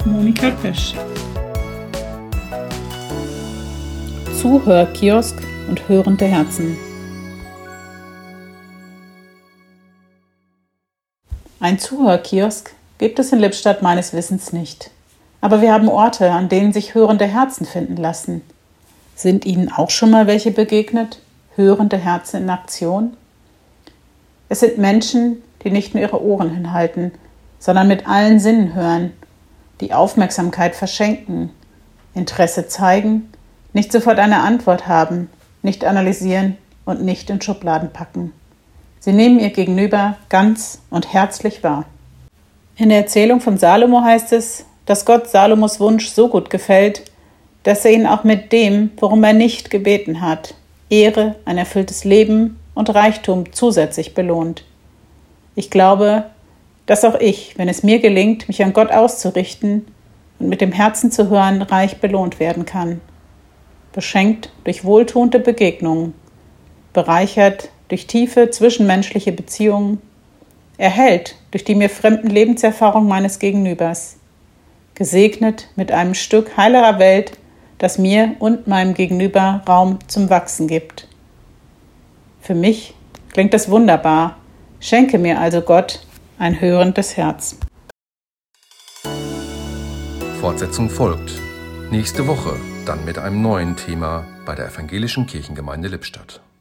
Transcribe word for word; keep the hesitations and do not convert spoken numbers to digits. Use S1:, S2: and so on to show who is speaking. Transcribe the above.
S1: Monika Pesch. Zuhörkiosk und hörende Herzen. Ein Zuhörkiosk gibt es in Lippstadt meines Wissens nicht. Aber wir haben Orte, an denen sich hörende Herzen finden lassen. Sind Ihnen auch schon mal welche begegnet? Hörende Herzen in Aktion? Es sind Menschen, die nicht nur ihre Ohren hinhalten, sondern mit allen Sinnen hören, die Aufmerksamkeit verschenken, Interesse zeigen, nicht sofort eine Antwort haben, nicht analysieren und nicht in Schubladen packen. Sie nehmen ihr Gegenüber ganz und herzlich wahr. In der Erzählung von Salomo heißt es, dass Gott Salomos Wunsch so gut gefällt, dass er ihn auch mit dem, worum er nicht gebeten hat, Ehre, ein erfülltes Leben und Reichtum zusätzlich belohnt. Ich glaube, dass auch ich, wenn es mir gelingt, mich an Gott auszurichten und mit dem Herzen zu hören, reich belohnt werden kann. Beschenkt durch wohltuende Begegnungen, bereichert durch tiefe zwischenmenschliche Beziehungen, erhellt durch die mir fremden Lebenserfahrung meines Gegenübers, gesegnet mit einem Stück heilerer Welt, das mir und meinem Gegenüber Raum zum Wachsen gibt. Für mich klingt das wunderbar. Schenke mir also Gott ein hörendes Herz.
S2: Fortsetzung folgt. Nächste Woche dann mit einem neuen Thema bei der Evangelischen Kirchengemeinde Lippstadt.